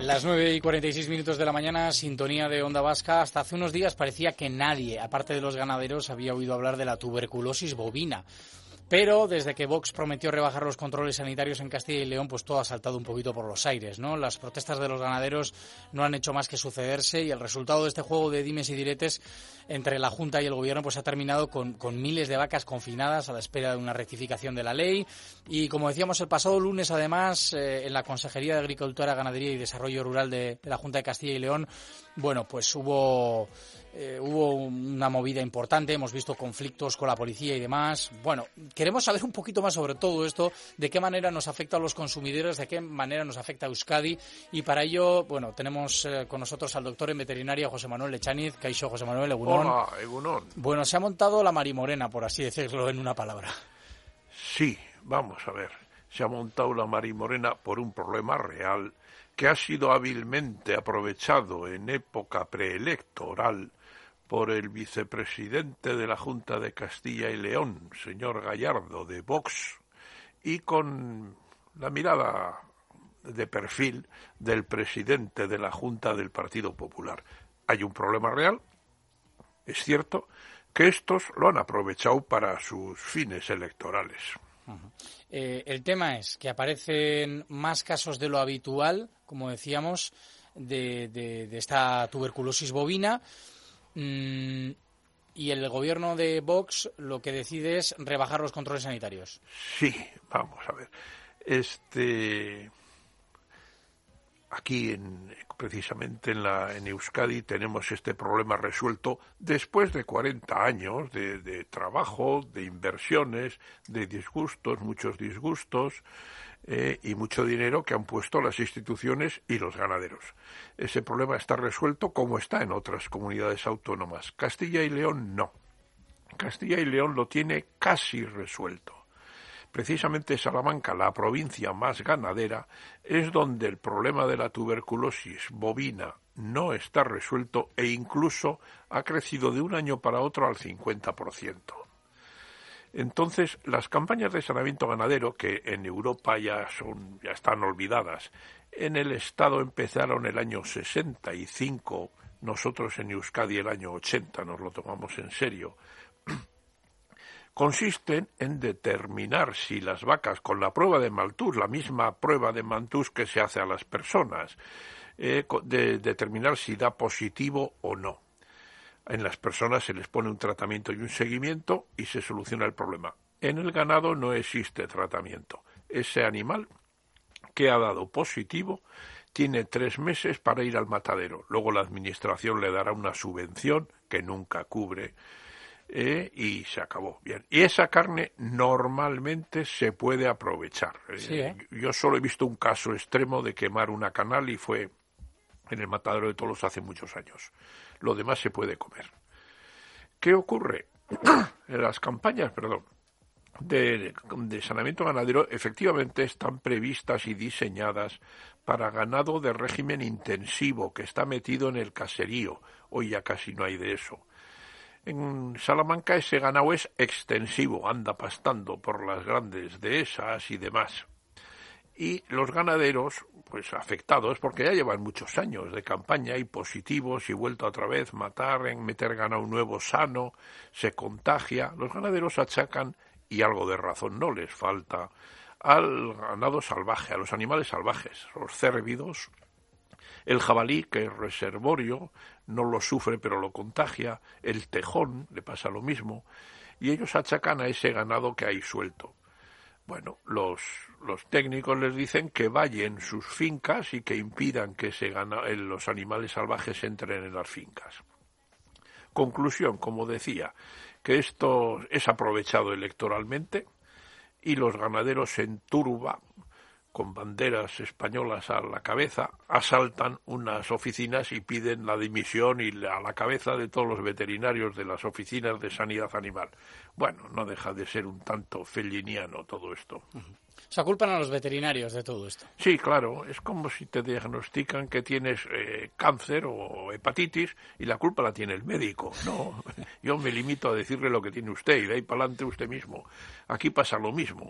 Las 9:46 de la mañana, sintonía de Onda Vasca. Hasta hace unos días parecía que nadie, aparte de los ganaderos, había oído hablar de la tuberculosis bovina. Pero desde que Vox prometió rebajar los controles sanitarios en Castilla y León, pues todo ha saltado un poquito por los aires, ¿no? Las protestas de los ganaderos no han hecho más que sucederse y el resultado de este juego de dimes y diretes entre la Junta y el Gobierno pues ha terminado con miles de vacas confinadas a la espera de una rectificación de la ley. Y como decíamos el pasado lunes, además, en la Consejería de Agricultura, Ganadería y Desarrollo Rural de la Junta de Castilla y León, bueno, pues hubo una movida importante, hemos visto conflictos con la policía y demás. Bueno, queremos saber un poquito más sobre todo esto, de qué manera nos afecta a los consumidores, de qué manera nos afecta a Euskadi, y para ello, bueno, tenemos con nosotros al doctor en veterinaria José Manuel Echaniz. Kaixo, José Manuel, egunon. Hola, egunon. Bueno, se ha montado la marimorena, por así decirlo en una palabra. Sí, vamos a ver, se ha montado la marimorena por un problema real que ha sido hábilmente aprovechado en época preelectoral por el vicepresidente de la Junta de Castilla y León, señor Gallardo, de Vox, y con la mirada de perfil del presidente de la Junta del Partido Popular. Hay un problema real, es cierto, que estos lo han aprovechado para sus fines electorales. El tema es que aparecen más casos de lo habitual, como decíamos, de esta tuberculosis bovina. Y el gobierno de Vox lo que decide es rebajar los controles sanitarios. Sí, vamos a ver. Aquí precisamente en Euskadi tenemos este problema resuelto después de 40 años de trabajo, de inversiones, de disgustos, muchos disgustos, y mucho dinero que han puesto las instituciones y los ganaderos. Ese problema está resuelto como está en otras comunidades autónomas. Castilla y León no. Castilla y León lo tiene casi resuelto. Precisamente Salamanca, la provincia más ganadera, es donde el problema de la tuberculosis bovina no está resuelto e incluso ha crecido de un año para otro al 50%. Entonces, las campañas de saneamiento ganadero, que en Europa ya están olvidadas, en el Estado empezaron el año 65, nosotros en Euskadi el año 80 nos lo tomamos en serio, consisten en determinar si las vacas, con la prueba de Malthus, la misma prueba de Malthus que se hace a las personas, determinar si da positivo o no. En las personas se les pone un tratamiento y un seguimiento y se soluciona el problema. En el ganado no existe tratamiento. Ese animal que ha dado positivo tiene 3 meses para ir al matadero. Luego la administración le dará una subvención que nunca cubre y se acabó. Bien. Y esa carne normalmente se puede aprovechar. Sí, Yo solo he visto un caso extremo de quemar una canal y fue en el matadero de Tolos hace muchos años. Lo demás se puede comer. ¿Qué ocurre? En las campañas, de saneamiento ganadero efectivamente están previstas y diseñadas para ganado de régimen intensivo que está metido en el caserío. Hoy ya casi no hay de eso. En Salamanca ese ganado es extensivo, anda pastando por las grandes dehesas y demás. Y los ganaderos, pues afectados, porque ya llevan muchos años de campaña y positivos y vuelto otra vez meter ganado nuevo sano, se contagia. Los ganaderos achacan, y algo de razón no les falta, al ganado salvaje, a los animales salvajes, los cérvidos, el jabalí, que es reservorio, no lo sufre pero lo contagia, el tejón, le pasa lo mismo, y ellos achacan a ese ganado que hay suelto. Bueno, los técnicos les dicen que vallen sus fincas y que impidan que los animales salvajes entren en las fincas. Conclusión, como decía, que esto es aprovechado electoralmente y los ganaderos en turba, con banderas españolas a la cabeza, asaltan unas oficinas y piden la dimisión y a la cabeza de todos los veterinarios de las oficinas de sanidad animal. Bueno, no deja de ser un tanto felliniano todo esto. O sea, culpan a los veterinarios de todo esto. Sí, claro, es como si te diagnostican que tienes cáncer o hepatitis y la culpa la tiene el médico. No, yo me limito a decirle lo que tiene usted y de ahí para adelante usted mismo. Aquí pasa lo mismo.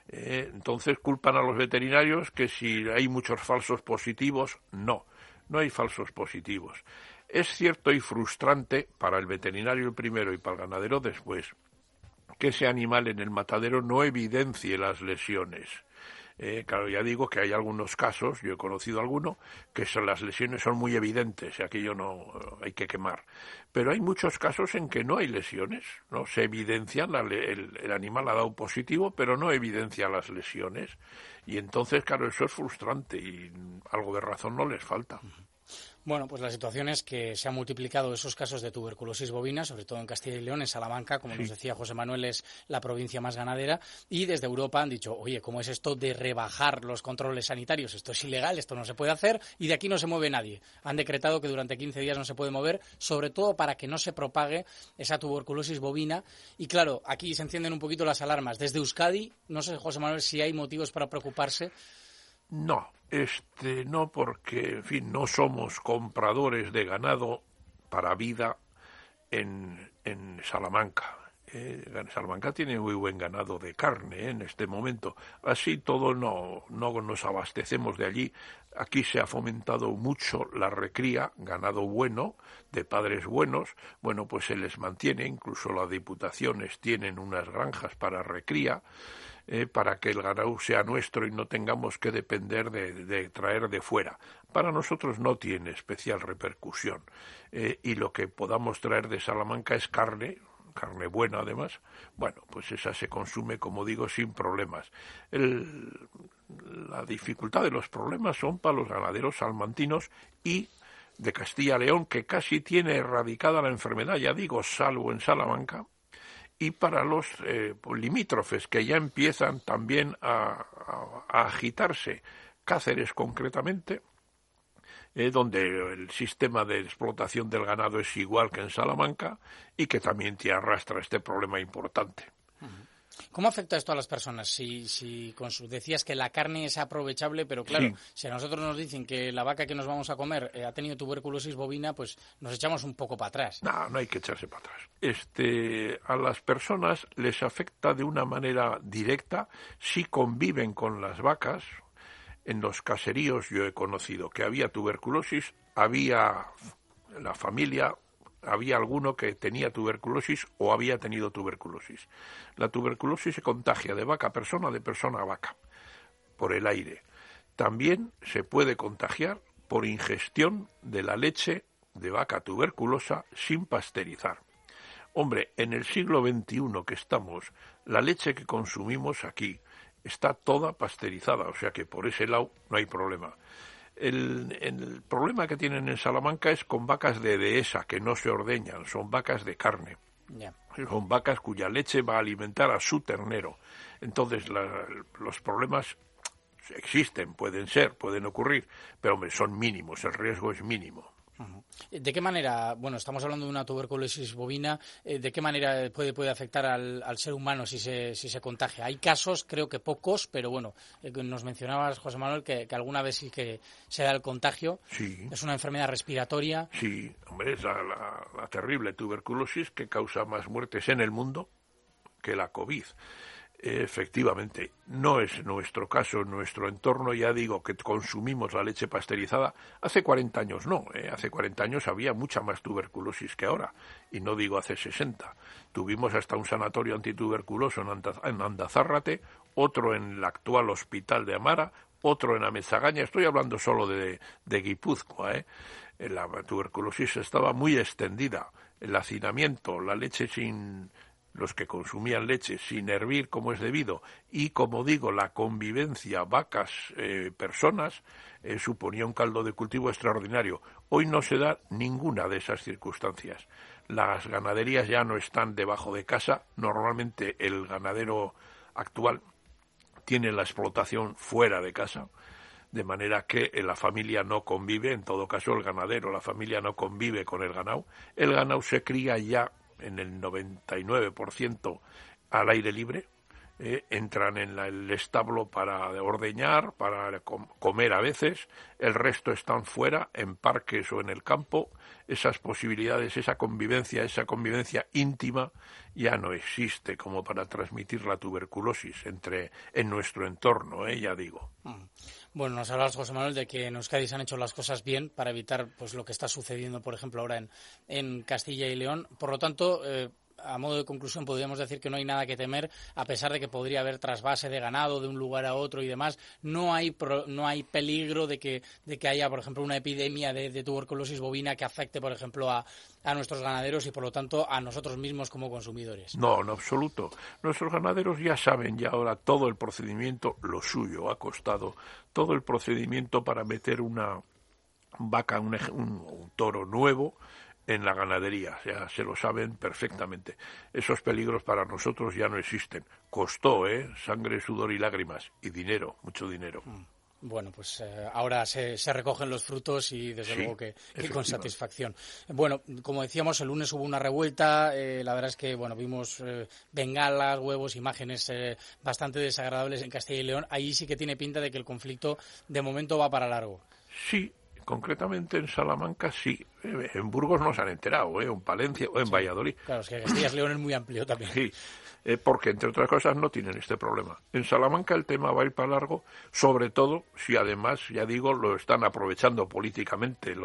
Entonces culpan a los veterinarios que si hay muchos falsos positivos. No hay falsos positivos. Es cierto y frustrante para el veterinario el primero y para el ganadero después que ese animal en el matadero no evidencie las lesiones. Claro, ya digo que hay algunos casos, yo he conocido alguno, que las lesiones son muy evidentes y aquello no hay que quemar. Pero hay muchos casos en que no hay lesiones, no se evidencian, el animal ha dado positivo, pero no evidencia las lesiones. Y entonces, claro, eso es frustrante y algo de razón no les falta. Bueno, pues la situación es que se han multiplicado esos casos de tuberculosis bovina, sobre todo en Castilla y León, en Salamanca, como nos decía José Manuel, es la provincia más ganadera, y desde Europa han dicho, oye, ¿cómo es esto de rebajar los controles sanitarios? Esto es ilegal, esto no se puede hacer, y de aquí no se mueve nadie. Han decretado que durante 15 días no se puede mover, sobre todo para que no se propague esa tuberculosis bovina, y claro, aquí se encienden un poquito las alarmas. Desde Euskadi, no sé, José Manuel, si hay motivos para preocuparse. No, no, porque, en fin, no somos compradores de ganado para vida en Salamanca. Salamanca tiene muy buen ganado de carne en este momento. Así todo no nos abastecemos de allí. Aquí se ha fomentado mucho la recría, ganado bueno, de padres buenos. Bueno, pues se les mantiene, incluso las diputaciones tienen unas granjas para recría. Para que el ganado sea nuestro y no tengamos que depender de traer de fuera. Para nosotros no tiene especial repercusión. Y lo que podamos traer de Salamanca es carne buena además. Bueno, pues esa se consume, como digo, sin problemas. La dificultad de los problemas son para los ganaderos salmantinos y de Castilla y León, que casi tiene erradicada la enfermedad, ya digo, salvo en Salamanca, y para los limítrofes, que ya empiezan también a agitarse. Cáceres, concretamente, donde el sistema de explotación del ganado es igual que en Salamanca y que también te arrastra este problema importante. ¿Cómo afecta esto a las personas? Decías que la carne es aprovechable, pero claro, sí. Si a nosotros nos dicen que la vaca que nos vamos a comer ha tenido tuberculosis bovina, pues nos echamos un poco para atrás. No hay que echarse para atrás. A las personas les afecta de una manera directa si conviven con las vacas. En los caseríos yo he conocido que había tuberculosis, había la familia, había alguno que tenía tuberculosis o había tenido tuberculosis. La tuberculosis se contagia de vaca a persona, de persona a vaca, por el aire. También se puede contagiar por ingestión de la leche de vaca tuberculosa sin pasteurizar. Hombre, en el siglo XXI que estamos, la leche que consumimos aquí está toda pasteurizada, o sea que por ese lado no hay problema. El problema que tienen en Salamanca es con vacas de dehesa, que no se ordeñan, son vacas de carne. Yeah. Son vacas cuya leche va a alimentar a su ternero. Entonces los problemas existen, pueden ocurrir, pero hombre, son mínimos, el riesgo es mínimo. ¿De qué manera, estamos hablando de una tuberculosis bovina, de qué manera puede afectar al ser humano si se contagia? Hay casos, creo que pocos, pero nos mencionabas, José Manuel, que alguna vez sí que se da el contagio. Sí. Es una enfermedad respiratoria. Sí, hombre, es la terrible tuberculosis que causa más muertes en el mundo que la COVID. Efectivamente, no es nuestro caso, en nuestro entorno, ya digo que consumimos la leche pasteurizada. Hace 40 años no, hace 40 años había mucha más tuberculosis que ahora, y no digo hace 60. Tuvimos hasta un sanatorio antituberculoso en Andazárrate, otro en el actual hospital de Amara, otro en Ametzagaña, estoy hablando solo de Guipúzcoa. La tuberculosis estaba muy extendida, el hacinamiento, la leche los que consumían leche sin hervir como es debido y, como digo, la convivencia vacas-personas suponía un caldo de cultivo extraordinario. Hoy no se da ninguna de esas circunstancias. Las ganaderías ya no están debajo de casa. Normalmente el ganadero actual tiene la explotación fuera de casa, de manera que la familia no convive, en todo caso el ganadero, la familia no convive con el ganado. El ganado se cría ya en el 99% al aire libre, entran en el establo para ordeñar, para comer a veces, el resto están fuera, en parques o en el campo. Esas posibilidades, esa convivencia íntima ya no existe como para transmitir la tuberculosis en nuestro entorno, ya digo. Bueno, nos hablabas, José Manuel, de que en Euskadi se han hecho las cosas bien para evitar pues lo que está sucediendo, por ejemplo, ahora en Castilla y León. Por lo tanto, a modo de conclusión, podríamos decir que no hay nada que temer, a pesar de que podría haber trasvase de ganado de un lugar a otro y demás. No hay peligro de que haya, por ejemplo, una epidemia de tuberculosis bovina que afecte, por ejemplo, a nuestros ganaderos y, por lo tanto, a nosotros mismos como consumidores. No, en absoluto. Nuestros ganaderos ya saben ya ahora todo el procedimiento, lo suyo ha costado, todo el procedimiento para meter una vaca, un toro nuevo en la ganadería, ya se lo saben perfectamente. Esos peligros para nosotros ya no existen. Costó, sangre, sudor y lágrimas, y dinero, mucho dinero. Bueno, pues ahora se recogen los frutos y desde luego que con satisfacción. Bueno, como decíamos, el lunes hubo una revuelta, la verdad es que vimos bengalas, huevos, imágenes bastante desagradables en Castilla y León. Ahí sí que tiene pinta de que el conflicto de momento va para largo. Sí. Concretamente en Salamanca sí, en Burgos no se han enterado, en Palencia o en Valladolid. Claro, es que Castilla y León es muy amplio también. Sí, porque entre otras cosas no tienen este problema. En Salamanca el tema va a ir para largo, sobre todo si además, ya digo, lo están aprovechando políticamente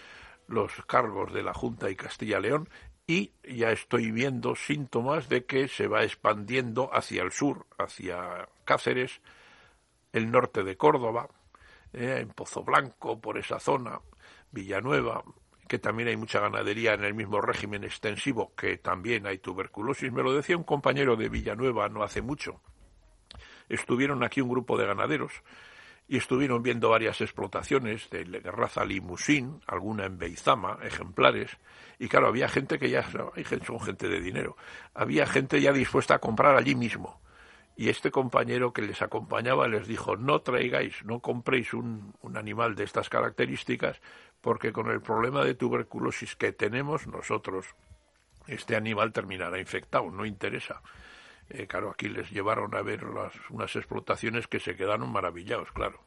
los cargos de la Junta y Castilla y León, y ya estoy viendo síntomas de que se va expandiendo hacia el sur, hacia Cáceres, el norte de Córdoba, en Pozo Blanco, por esa zona, Villanueva, que también hay mucha ganadería en el mismo régimen extensivo, que también hay tuberculosis. Me lo decía un compañero de Villanueva no hace mucho. Estuvieron aquí un grupo de ganaderos y estuvieron viendo varias explotaciones de raza limusín, alguna en Beizama, ejemplares, y claro, había gente que son gente de dinero, había gente ya dispuesta a comprar allí mismo. Y este compañero que les acompañaba les dijo, no compréis un animal de estas características, porque con el problema de tuberculosis que tenemos nosotros, este animal terminará infectado, no interesa. Claro, aquí les llevaron a ver unas explotaciones que se quedaron maravillados, claro.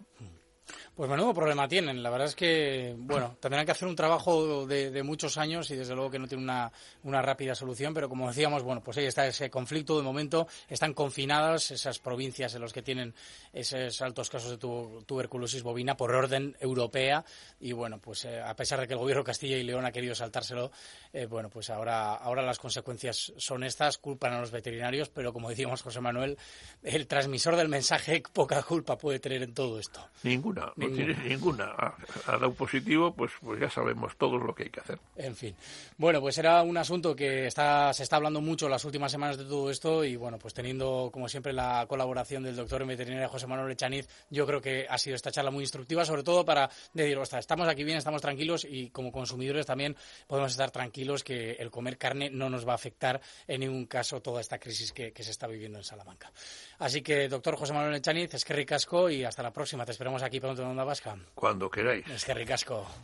Pues menudo problema tienen. La verdad es que, tendrán que hacer un trabajo de muchos años y desde luego que no tiene una rápida solución, pero como decíamos, pues ahí está ese conflicto. De momento están confinadas esas provincias en las que tienen esos altos casos de tuberculosis bovina por orden europea y pues a pesar de que el gobierno de Castilla y León ha querido saltárselo, pues ahora las consecuencias son estas, culpan a los veterinarios, pero como decíamos, José Manuel, el transmisor del mensaje poca culpa puede tener en todo esto. Ninguna. No tiene ninguna. Ha dado positivo, pues ya sabemos todos lo que hay que hacer. En fin. Pues era un asunto que se está hablando mucho las últimas semanas de todo esto y pues teniendo como siempre la colaboración del doctor en veterinaria José Manuel Echaniz, yo creo que ha sido esta charla muy instructiva, sobre todo para decir, estamos aquí bien, estamos tranquilos y como consumidores también podemos estar tranquilos que el comer carne no nos va a afectar en ningún caso toda esta crisis que se está viviendo en Salamanca. Así que, doctor José Manuel Echaniz, eskerrik asko y hasta la próxima. Te esperamos aquí pronto en Onda Vasca. Cuando queráis. Eskerrik asko.